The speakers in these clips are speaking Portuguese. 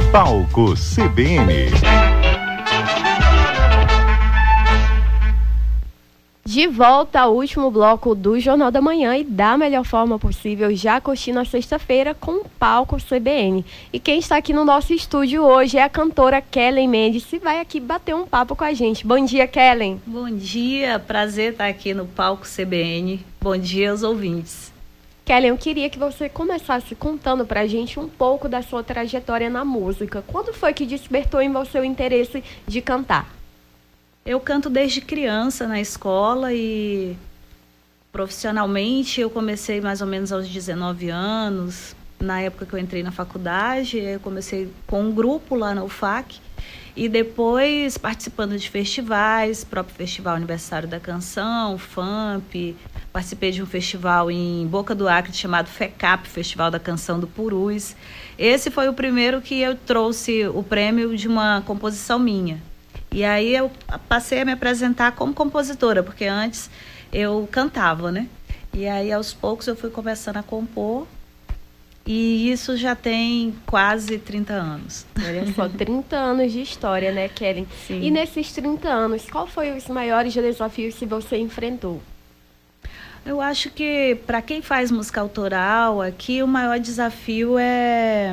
Palco CBN. De volta ao último bloco do Jornal da Manhã e da melhor forma possível, já curtindo a sexta-feira com o Palco CBN. E quem está aqui no nosso estúdio hoje é a cantora Kellen Mendes, que vai aqui bater um papo com a gente. Bom dia, Kellen. Bom dia, prazer estar aqui no Palco CBN. Bom dia aos ouvintes. Kellen, eu queria que você começasse contando pra gente um pouco da sua trajetória na música. Quando foi que despertou em você o interesse de cantar? Eu canto desde criança na escola e profissionalmente eu comecei mais ou menos aos 19 anos. Na época que eu entrei na faculdade, eu comecei com um grupo lá na UFAC e depois participando de festivais, próprio Festival Universitário da Canção, FAMP. Participei de um festival em Boca do Acre chamado FECAP, Festival da Canção do Purus. Esse foi o primeiro que eu trouxe o prêmio de uma composição minha. E aí eu passei a me apresentar como compositora, porque antes eu cantava, né? E aí aos poucos eu fui começando a compor e isso já tem quase 30 anos. Olha só, 30 anos de história, né, Kellen? Sim. E nesses 30 anos, qual foi os maiores desafios que você enfrentou? Eu acho que para quem faz música autoral, aqui o maior desafio é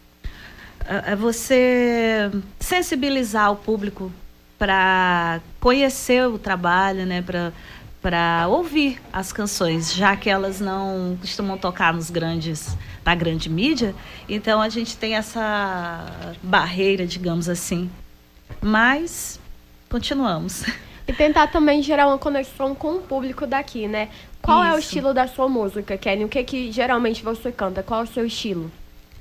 você sensibilizar o público para conhecer o trabalho, né, para ouvir as canções, já que elas não costumam tocar na grande mídia, então a gente tem essa barreira, digamos assim. Mas continuamos. E tentar também gerar uma conexão com o público daqui, né? Qual é o estilo da sua música, Kellen? O que geralmente você canta? Qual é o seu estilo?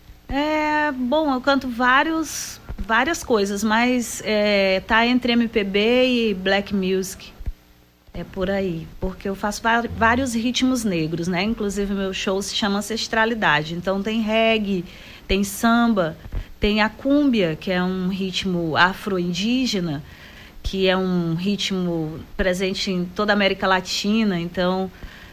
Bom, eu canto várias coisas, mas tá entre MPB e black music. É por aí, porque eu faço vários ritmos negros, né? Inclusive meu show se chama Ancestralidade. Então tem reggae, tem samba, tem a cúmbia, que é um ritmo afro-indígena, que é um ritmo presente em toda a América Latina. Então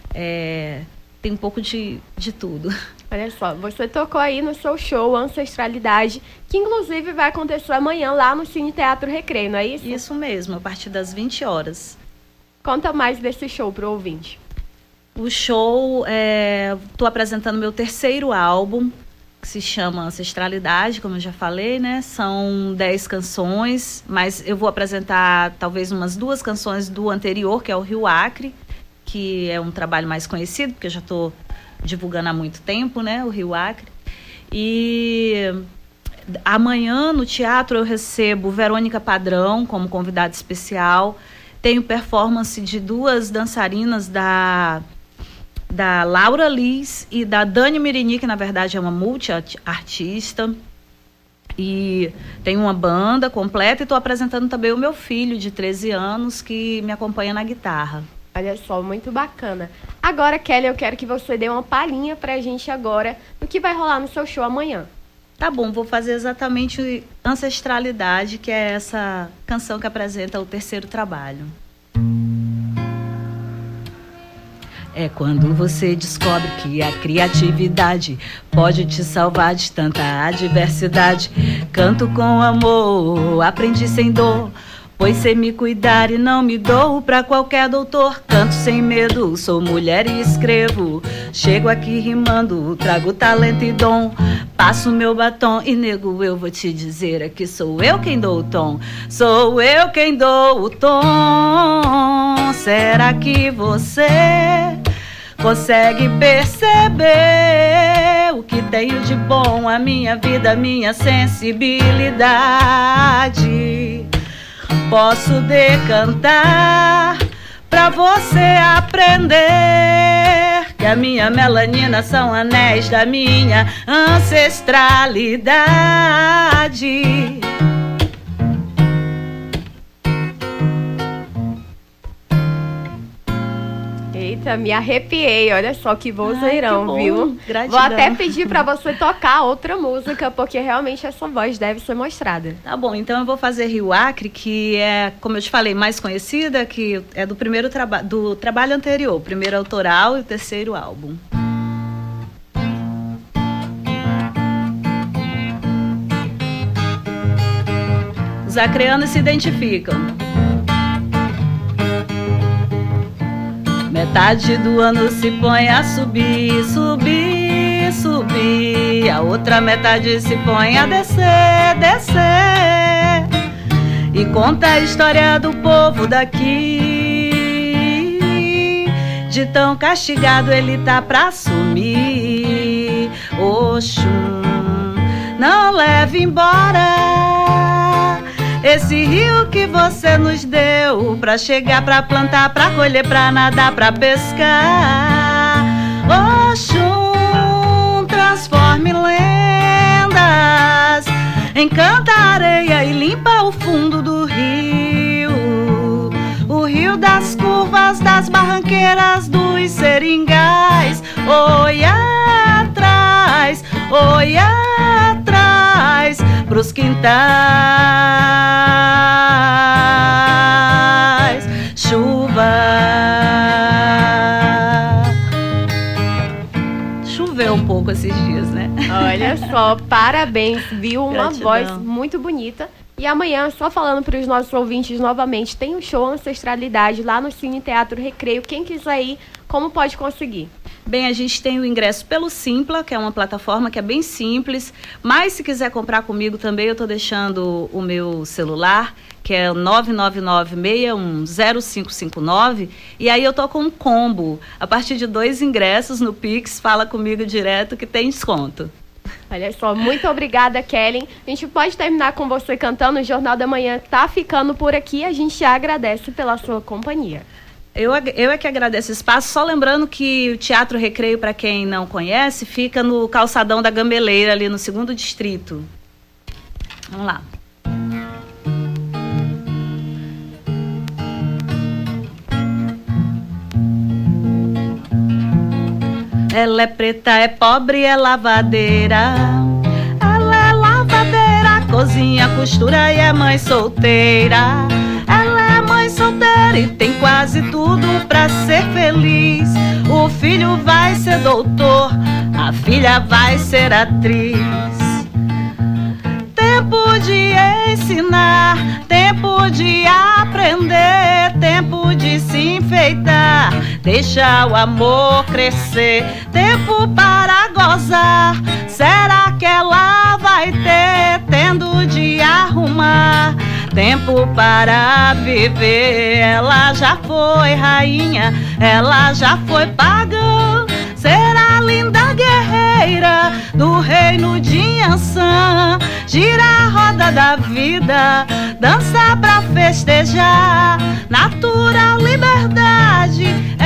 tem um pouco de tudo. Olha só, você tocou aí no seu show Ancestralidade, que inclusive vai acontecer amanhã lá no Cine Teatro Recreio, não é isso? Isso mesmo, a partir das 20 horas. Conta mais desse show pro ouvinte. O show, estou apresentando meu terceiro álbum, que se chama Ancestralidade, como eu já falei, né? São 10 canções, mas eu vou apresentar talvez umas 2 canções do anterior, que é o Rio Acre, que é um trabalho mais conhecido, porque eu já estou divulgando há muito tempo, né, o Rio Acre. E amanhã no teatro eu recebo Verônica Padrão como convidada especial. Tenho performance de 2 dançarinas da Laura Liz e da Dani Mirini, que na verdade é uma multi-artista. E tenho uma banda completa e estou apresentando também o meu filho de 13 anos que me acompanha na guitarra. Olha só, muito bacana. Agora, Kelly, eu quero que você dê uma palhinha pra gente agora do que vai rolar no seu show amanhã. Tá bom, vou fazer exatamente Ancestralidade, que é essa canção que apresenta o terceiro trabalho. É quando você descobre que a criatividade pode te salvar de tanta adversidade. Canto com amor, aprendi sem dor, pois sei me cuidar e não me dou pra qualquer doutor. Canto sem medo, sou mulher e escrevo. Chego aqui rimando, trago talento e dom. Passo meu batom e nego, eu vou te dizer é que sou eu quem dou o tom. Sou eu quem dou o tom. Será que você consegue perceber o que tenho de bom? A minha vida, a minha sensibilidade. Posso decantar pra você aprender que a minha melanina são anéis da minha ancestralidade. Eita, me arrepiei, olha só que vozeirão, que viu? Gratidão. Vou até pedir pra você tocar outra música, porque realmente essa voz deve ser mostrada. Tá bom, então eu vou fazer Rio Acre, que é, como eu te falei, mais conhecida, que é do primeiro do trabalho anterior, o primeiro autoral e o terceiro álbum. Os acreanos se identificam. Metade do ano se põe a subir, subir, subir. A outra metade se põe a descer, descer. E conta a história do povo daqui. De tão castigado ele tá pra sumir. Oxum, não leve embora esse rio que você nos deu pra chegar, pra plantar, pra colher, pra nadar, pra pescar. Oxum, transforme lendas, encanta a areia e limpa o fundo do rio. O rio das curvas, das barranqueiras, dos seringais. Oi atrás, oi atrás, pros quintais. Chuva. Choveu um pouco esses dias, né? Olha só, parabéns, viu? Uma Gratidão. voz muito bonita. E amanhã, só falando para os nossos ouvintes novamente, tem um show Ancestralidade lá no Cine Teatro Recreio. Quem quiser ir, como pode conseguir? Bem, a gente tem o ingresso pelo Simpla, que é uma plataforma que é bem simples, mas se quiser comprar comigo também, eu estou deixando o meu celular, que é 999-610559, e aí eu tô com um combo. A partir de 2 ingressos no Pix, fala comigo direto que tem desconto. Olha só, muito obrigada, Kellen. A gente pode terminar com você cantando. O Jornal da Manhã tá ficando por aqui. A gente agradece pela sua companhia. Eu é que agradeço o espaço. Só lembrando que o Teatro Recreio, para quem não conhece, fica no calçadão da Gambeleira, ali no 2º Distrito. Vamos lá. Ela é preta, é pobre, é lavadeira. Ela é lavadeira, cozinha, costura e é mãe solteira. Ela é mãe solteira e tem quase tudo pra ser feliz. O filho vai ser doutor, a filha vai ser atriz. Tempo de ensinar, tempo de aprender, tempo de se enfeitar, deixa o amor crescer. Tempo para gozar, será que ela vai ter? Tendo de arrumar, tempo para viver. Ela já foi rainha, ela já foi pagã, será linda guerreira do reino de Ançã. Gira a roda da vida, dança pra festejar, natural liberdade